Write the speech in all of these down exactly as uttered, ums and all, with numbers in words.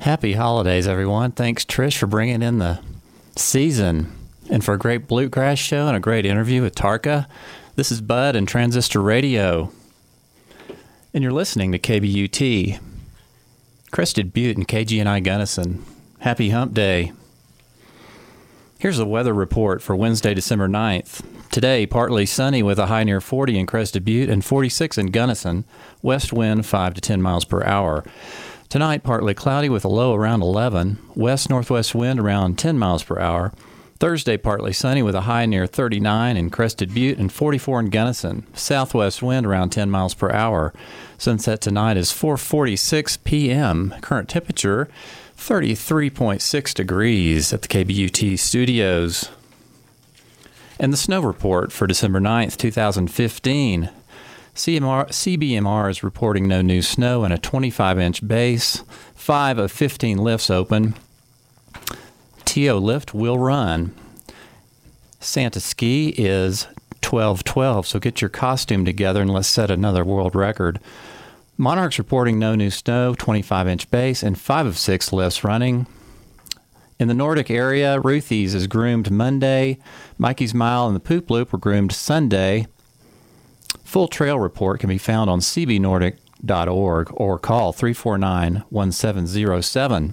Happy holidays, everyone. Thanks, Trish, for bringing in the season and for a great Bluegrass show and a great interview with Tarka. This is Bud and Transistor Radio, and you're listening to K B U T, Crested Butte and K G N I Gunnison. Happy Hump Day. Here's a weather report for Wednesday, December ninth. Today, partly sunny with a high near forty in Crested Butte and forty-six in Gunnison. West wind five to ten miles per hour. Tonight, partly cloudy with a low around eleven. West-northwest wind around ten miles per hour. Thursday, partly sunny with a high near thirty-nine in Crested Butte and forty-four in Gunnison. Southwest wind around ten miles per hour. Sunset tonight is four forty-six p.m. Current temperature thirty-three point six degrees at the K B U T studios. And the snow report for December ninth, twenty fifteen. C M R, C B M R is reporting no new snow and a twenty-five inch base. five of fifteen lifts open. T O lift will run. Santa Ski is twelve twelve, so get your costume together and let's set another world record. Monarch's reporting no new snow, twenty-five inch base, and five of six lifts running. In the Nordic area, Ruthie's is groomed Monday. Mikey's Mile and the Poop Loop were groomed Sunday. Full trail report can be found on c b nordic dot org or call three four nine, one seven zero seven.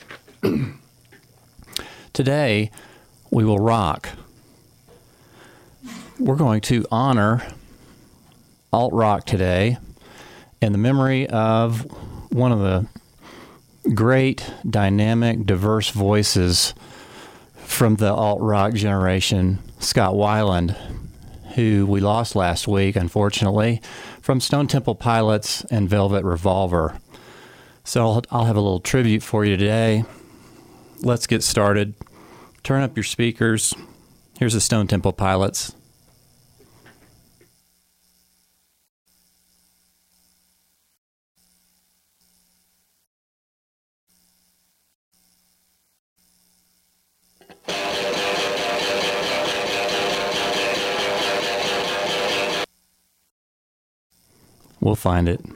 Today, we will rock. We're going to honor alt rock today in the memory of one of the great, dynamic, diverse voices from the alt rock generation, Scott Weiland, who we lost last week, unfortunately, from Stone Temple Pilots and Velvet Revolver. So I'll, I'll have a little tribute for you today. Let's get started. Turn up your speakers. Here's the Stone Temple Pilots. We'll find it.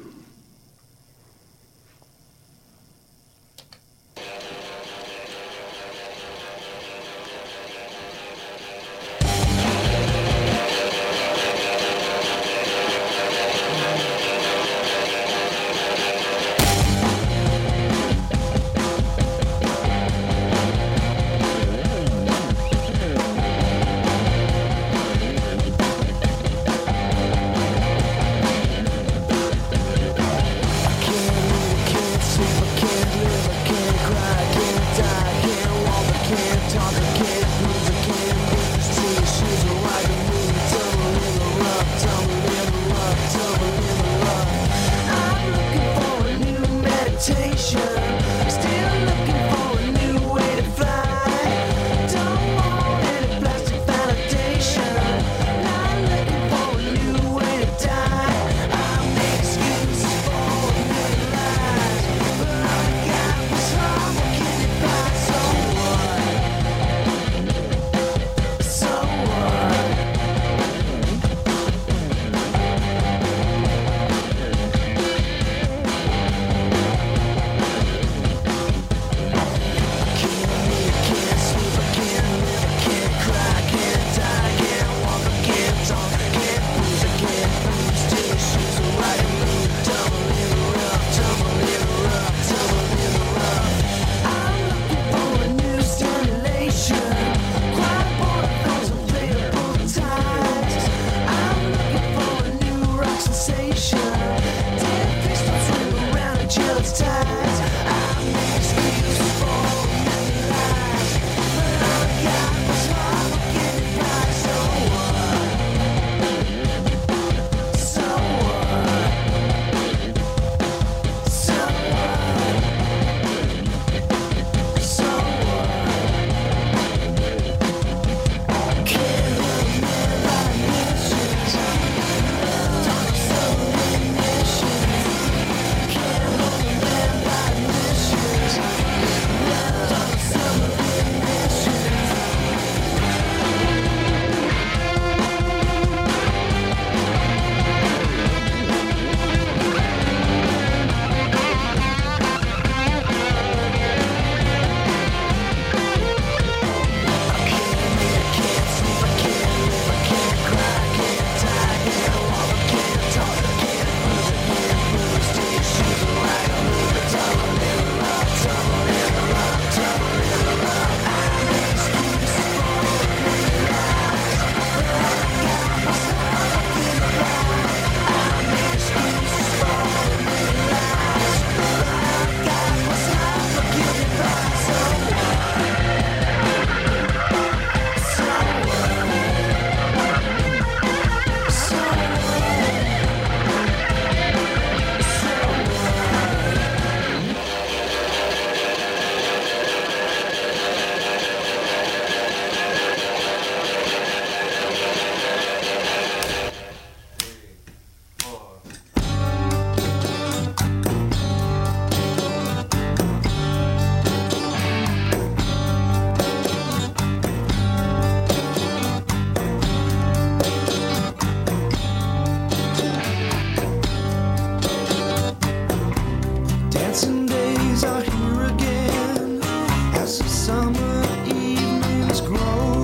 Dancing days are here again as the summer evenings grow.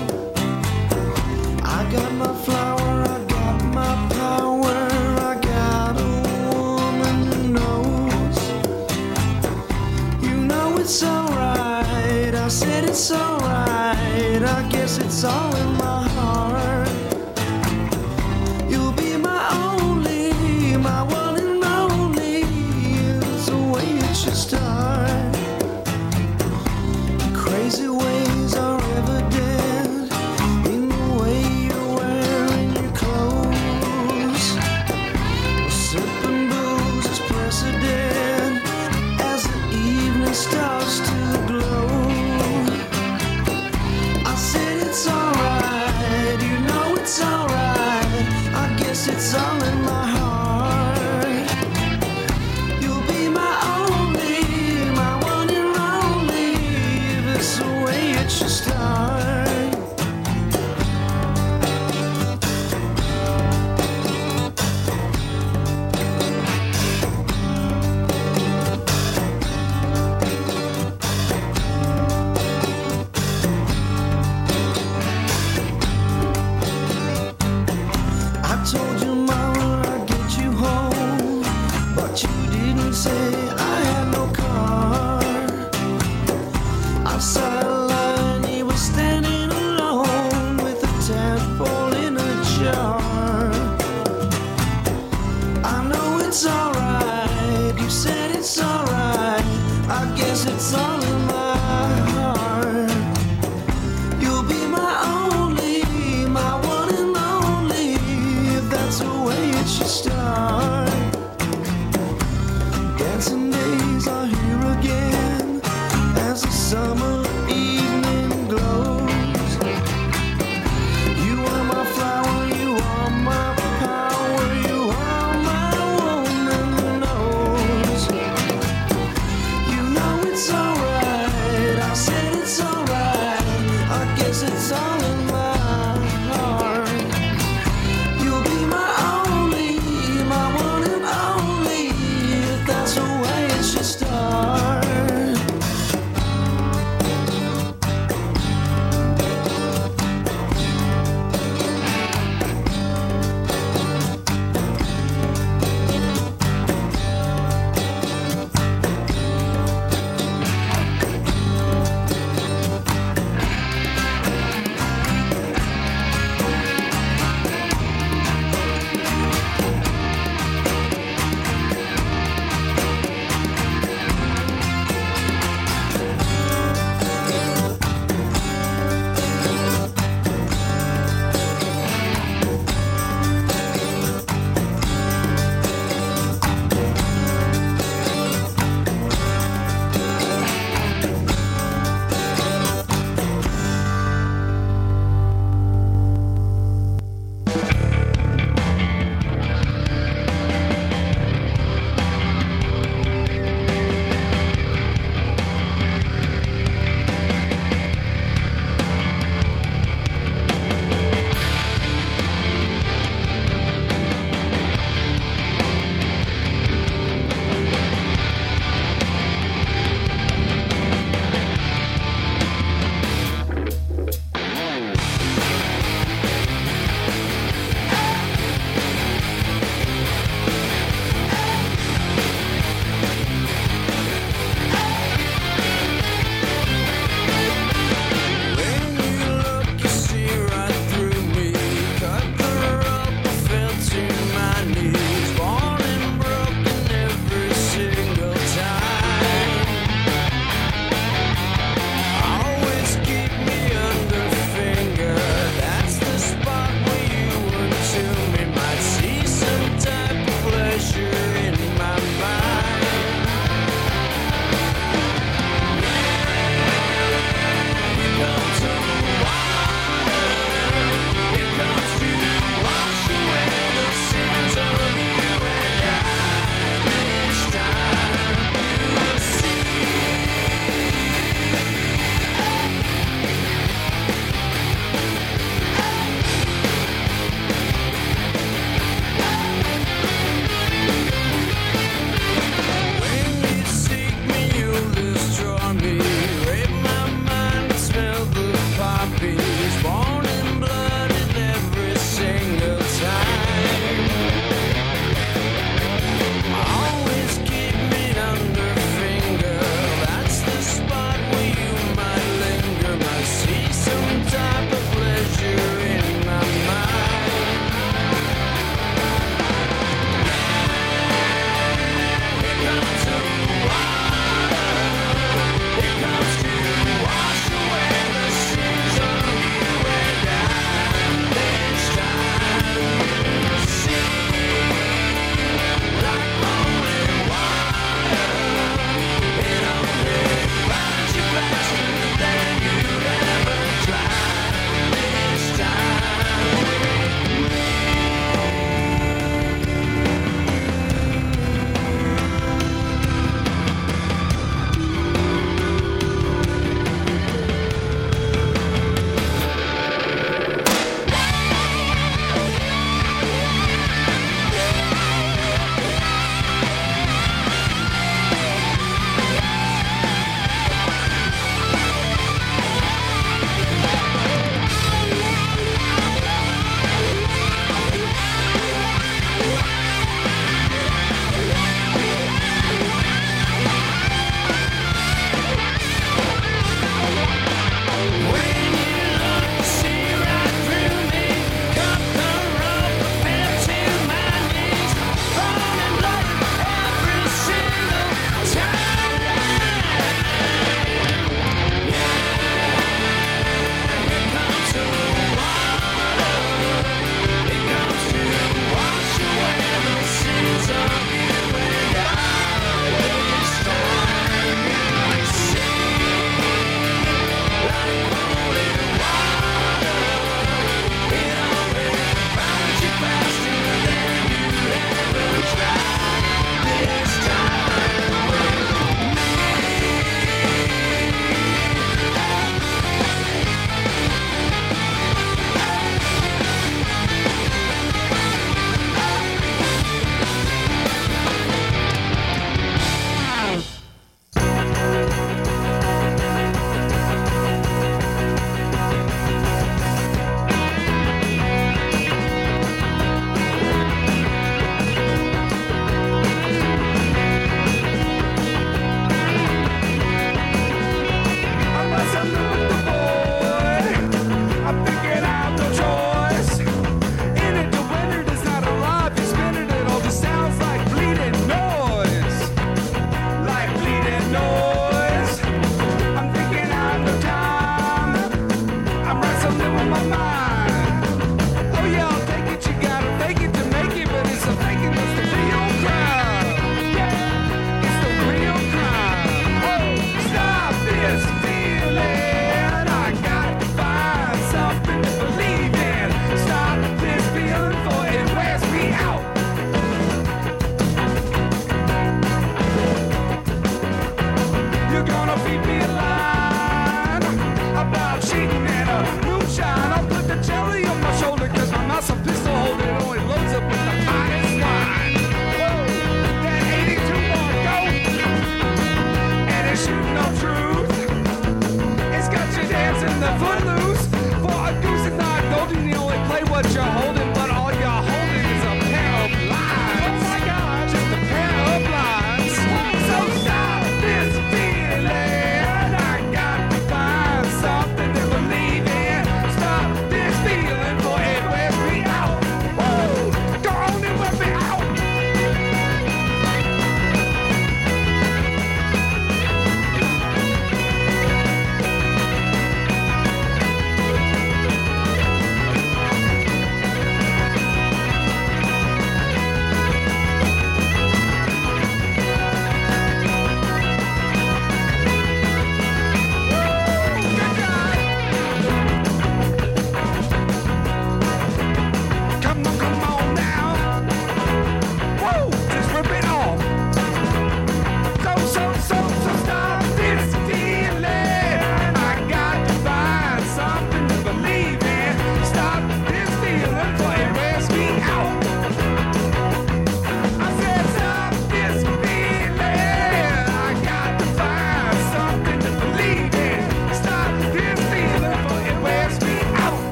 I got my flower, I got my power, I got a woman who knows. You know it's alright, I said it's alright, I guess it's all in my heart. You'll be my only, my one and only, it's the way it should start. Crazy ways are evident in the way you're wearing your clothes. Sipping booze is precedent as the evening starts to glow. I said it's alright, you know it's alright, I guess it's all in my heart. You'll be my only, my one and only, this the way it should start. I told your mama I'd get you home, but you didn't say I had no car. Outside the line, he was standing alone with a tadpole in a jar. I know it's alright, you said it's alright, I guess it's all in my heart. You'll be my only, my one and only, if that's the way it should start. Dancing days are here again as the summer evening glows. You are my flower, you are my power, you are my woman who knows. You know it's alright, I said it's alright, I guess it's all in my heart. You'll be my only, my one and only, if that's the way it should start.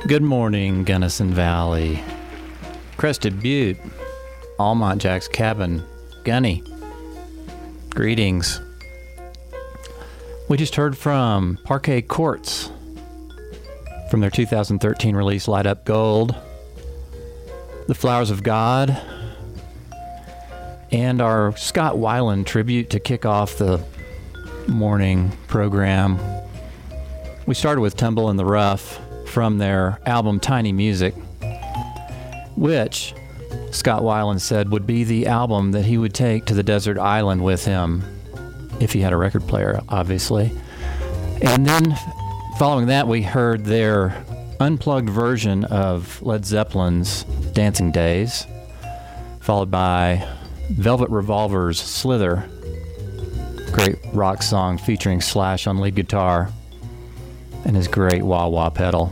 Good morning, Gunnison Valley, Crested Butte, Almont Jack's Cabin, Gunny. Greetings. We just heard from Parquet Courts from their two thousand thirteen release Light Up Gold, The Flowers of God, and our Scott Weiland tribute to kick off the morning program. We started with Tumble in the Rough from their album Tiny Music, which Scott Weiland said would be the album that he would take to the desert island with him if he had a record player, obviously. And then following that, we heard their unplugged version of Led Zeppelin's Dancing Days, followed by Velvet Revolver's Slither, great rock song featuring Slash on lead guitar and his great wah-wah pedal.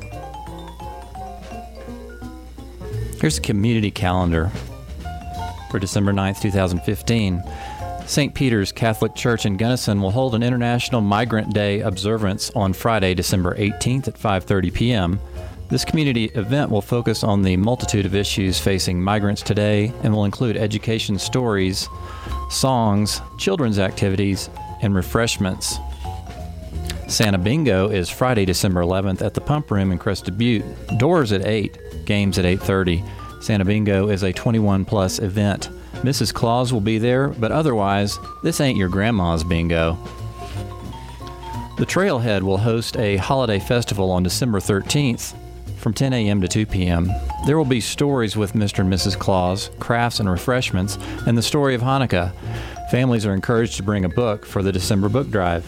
Here's the community calendar for December ninth, twenty fifteen. Saint Peter's Catholic Church in Gunnison will hold an International Migrant Day observance on Friday, December eighteenth at five thirty p.m. This community event will focus on the multitude of issues facing migrants today and will include education stories, songs, children's activities, and refreshments. Santa Bingo is Friday, December eleventh at the Pump Room in Crested Butte. Doors at eight, games at eight thirty. Santa Bingo is a twenty-one plus event. Missus Claus will be there, but otherwise, this ain't your grandma's bingo. The Trailhead will host a holiday festival on December thirteenth from ten a.m. to two p.m. There will be stories with Mister and Missus Claus, crafts and refreshments, and the story of Hanukkah. Families are encouraged to bring a book for the December book drive.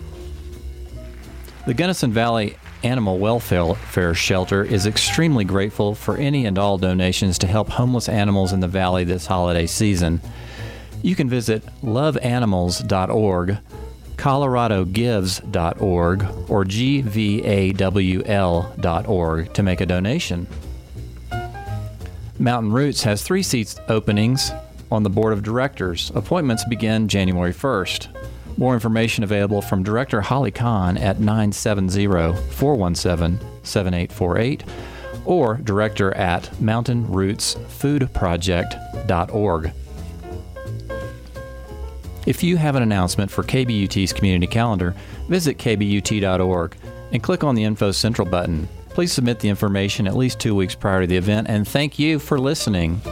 The Gunnison Valley Animal Welfare Shelter is extremely grateful for any and all donations to help homeless animals in the valley this holiday season. You can visit love animals dot org, colorado gives dot org, or g v a w l dot org to make a donation. Mountain Roots has three seats openings on the board of directors. Appointments begin January first. More information available from Director Holly Kahn at nine seven zero, four one seven, seven eight four eight or director at mountain roots food project dot org. If you have an announcement for K B U T's community calendar, visit k b u t dot org and click on the Info Central button. Please submit the information at least two weeks prior to the event, and thank you for listening.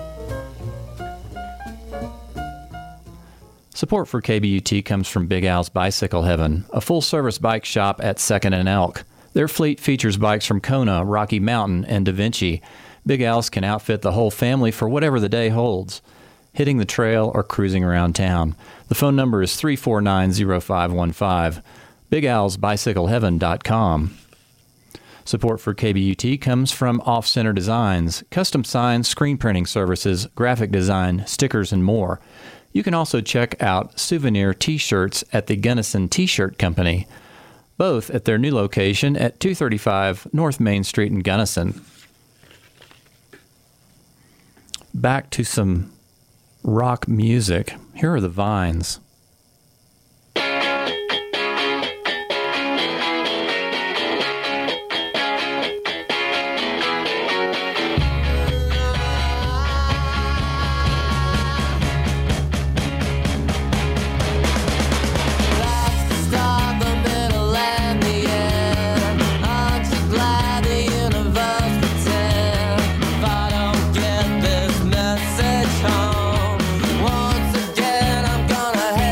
Support for K B U T comes from Big Al's Bicycle Heaven, a full-service bike shop at second and Elk. Their fleet features bikes from Kona, Rocky Mountain, and Da Vinci. Big Al's can outfit the whole family for whatever the day holds, hitting the trail or cruising around town. The phone number is three four nine, zero five one five. big als bicycle heaven dot com. Support for K B U T comes from Off Center Designs, custom signs, screen printing services, graphic design, stickers, and more. You can also check out souvenir T-shirts at the Gunnison T-shirt Company, both at their new location at two thirty-five North Main Street in Gunnison. Back to some rock music. Here are the Vines. Once again, I'm gonna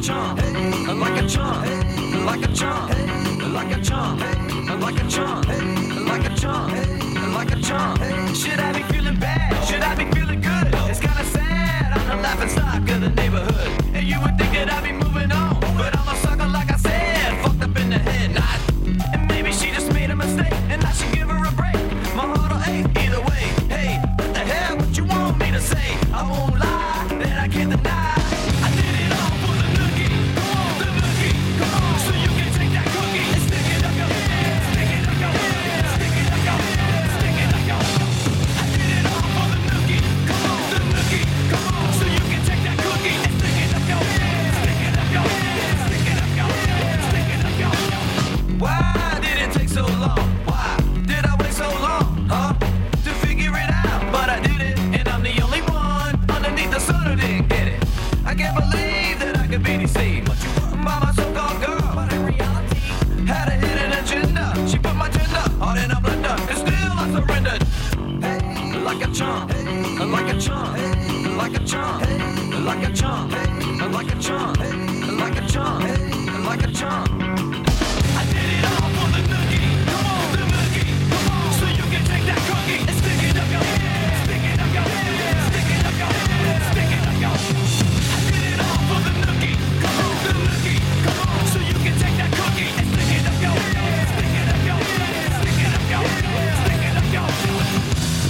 charm, like a charm, like a charm, like a charm, like a charm, like a charm, like a charm. Should I be feeling bad? Should I be feeling good? It's kinda sad. I'm the laughing stock of the neighborhood, and you would think that I'd be moving on, but I'm a sucker, like I said, fucked up in the head. Not, and maybe she just made a mistake, and I should give her a break. My heart'll ache either way. Hey, what the hell? What you want me to say? I won't lie, that I can't deny. I did it all for the nookie. Come on, the nookie. Come on, so you can take that cookie and stick it up your head. Stick it up your head. Stick it up your head. Stick it up your head. I did it all for the nookie. Come on, the nookie. Come on, so you can take that cookie and stick it up your head. Stick it up your head. Stick it up your head. Stick it up your head. Why did it take so long? Why did I wait so long? Huh? To figure it out, but I did it, and I'm the only one underneath the sun who didn't get it. I can't believe that I could be deceived by my so-called girl, but in reality had a hidden agenda. She put my gender all in a blender, and still I surrendered. Hey, like a charm, like a charm, like a charm, like a charm, like a charm, like a charm, like a charm. I did it all for the nookie. Come on, the nookie. Come on, so you can take that cookie and stick it up your head. Stick it up your head. Stick it up your head. Stick it up your head. I did it all for the nookie. Come on, the nookie. Come on, so you can take that cookie and stick it up your head. Stick it up your head. Stick it up your head. Stick it up your head.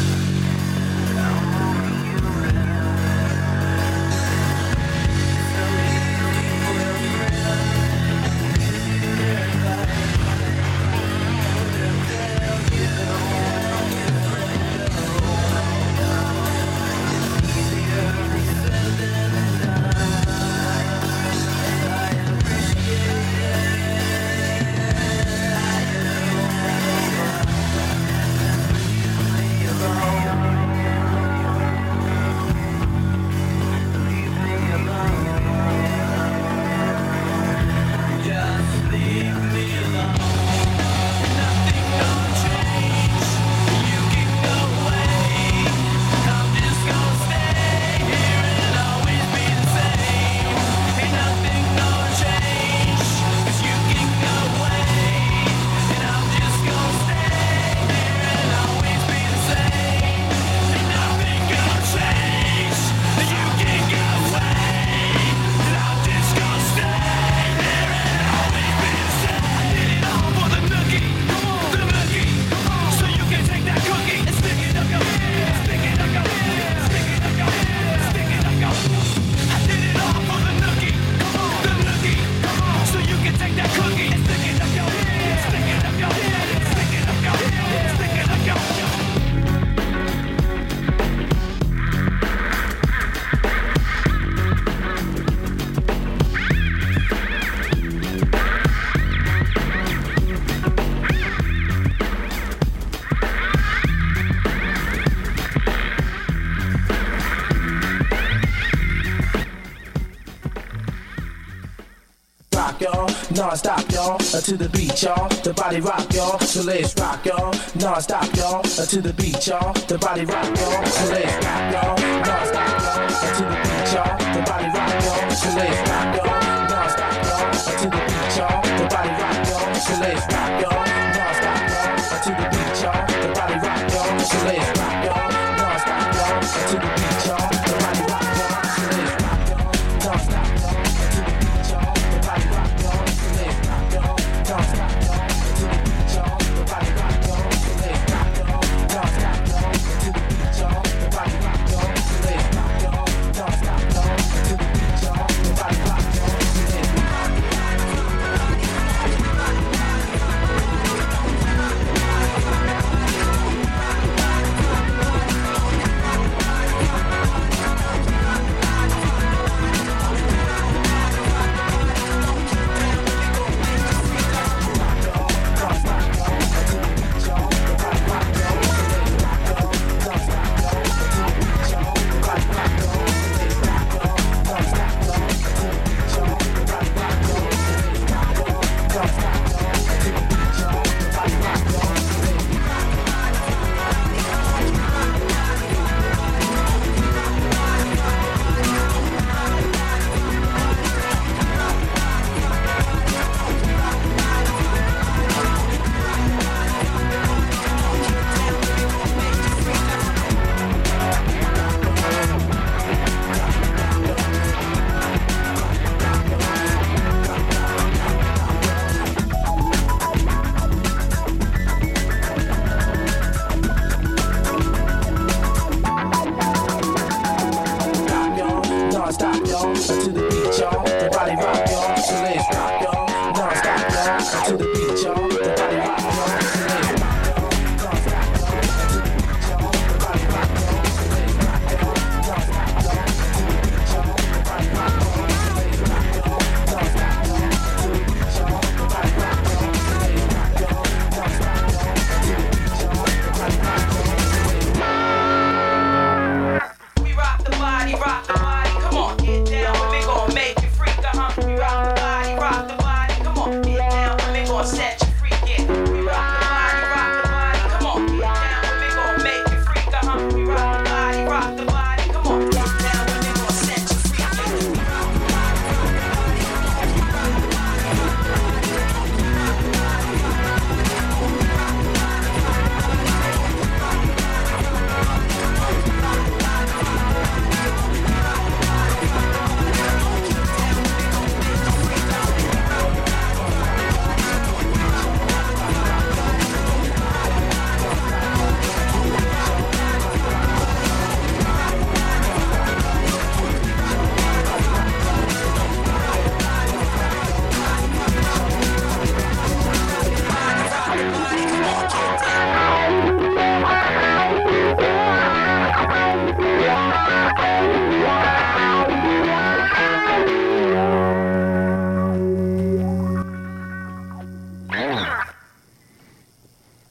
Non-stop, y'all, uh, to the beat, y'all. The body rock, y'all. So let's rock, y'all. Non-stop, y'all, uh, to the beat, y'all. The body rock, y'all. So let's rock, y'all. Non-stop, y'all, uh, to the beat, y'all. The body rock, y'all. So let's rock, y'all. Non-stop, y'all, uh, to the beat, y'all. The body rock, y'all. So let's rock, y'all. Non-stop, y'all, uh, to the beat, y'all. The body rock, y'all. So let's rock, y'all. Non-stop, y'all, uh, to the beat, y'all. The body rock, y'all. So let's rock, y'all. Non-stop, y'all, uh, to the beat, y'all. The body rock, y'all. So let's rock, y'all. Non-stop, y'all, uh, to the beat, y'all. The body rock, y'all. So let's rock, y'all. Non-stop, y'all, uh, to the beat, y'all. The body rock, y'all. So let's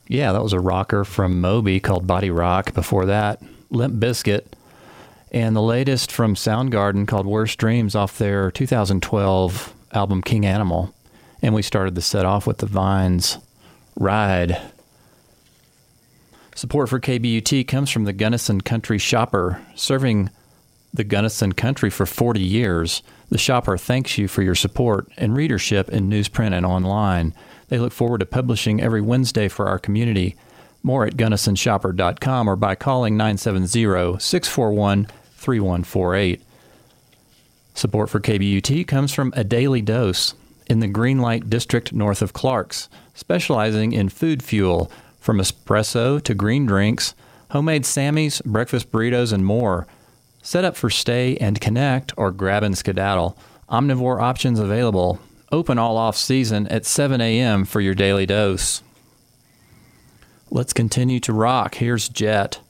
Yeah, that was a rocker from Moby called Body Rock. Before that, Limp Bizkit. And the latest from Soundgarden called Worst Dreams off their two thousand twelve album King Animal. And we started the set off with the Vines' Ride. Support for K B U T comes from the Gunnison Country Shopper. Serving the Gunnison Country for forty years, the Shopper thanks you for your support and readership in newsprint and online. They look forward to publishing every Wednesday for our community. More at gunnison shopper dot com or by calling nine seven zero, six four one, three one four eight. Support for K B U T comes from A Daily Dose in the Greenlight District north of Clarks, specializing in food fuel, from espresso to green drinks, homemade Sammys, breakfast burritos, and more. Set up for stay and connect or grab and skedaddle. Omnivore options available. Open all off-season at seven a.m. for your daily dose. Let's continue to rock. Here's Jet.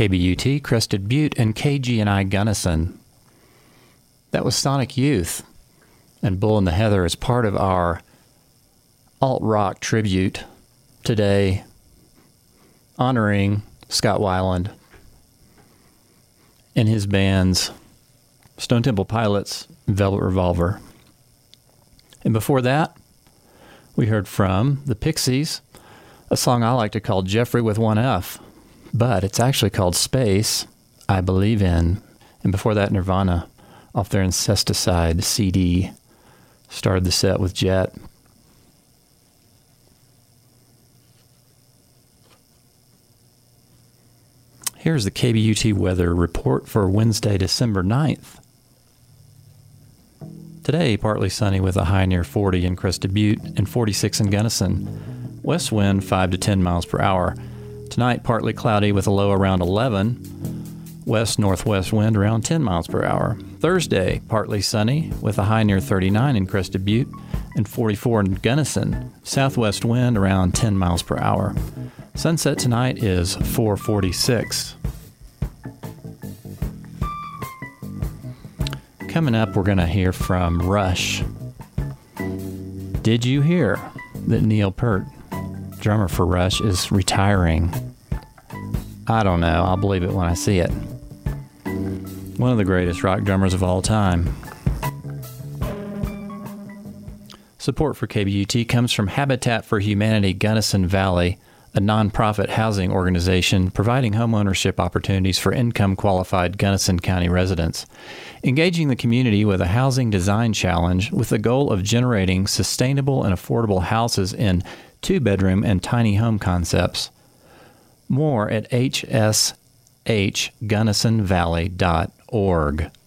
K B U T, Crested Butte, and K G and I Gunnison. That was Sonic Youth and Bull in the Heather as part of our alt-rock tribute today, honoring Scott Weiland and his bands Stone Temple Pilots, Velvet Revolver. And before that, we heard from the Pixies, a song I like to call Jeffrey with one F, but it's actually called Space, I Believe In. And before that, Nirvana, off their Incesticide C D, started the set with Jet. Here's the K B U T weather report for Wednesday, December ninth. Today, partly sunny with a high near forty in Crested Butte and forty-six in Gunnison. West wind five to ten miles per hour. Tonight, partly cloudy with a low around eleven. West-northwest wind around ten miles per hour. Thursday, partly sunny with a high near thirty-nine in Crested Butte and forty-four in Gunnison. Southwest wind around ten miles per hour. Sunset tonight is four forty-six. Coming up, we're going to hear from Rush. Did you hear that Neil Peart, drummer for Rush, is retiring? I don't know. I'll believe it when I see it. One of the greatest rock drummers of all time. Support for K B U T comes from Habitat for Humanity Gunnison Valley, a nonprofit housing organization providing homeownership opportunities for income-qualified Gunnison County residents, engaging the community with a housing design challenge with the goal of generating sustainable and affordable houses in two-bedroom and tiny home concepts. More at h s h gunnison valley dot org.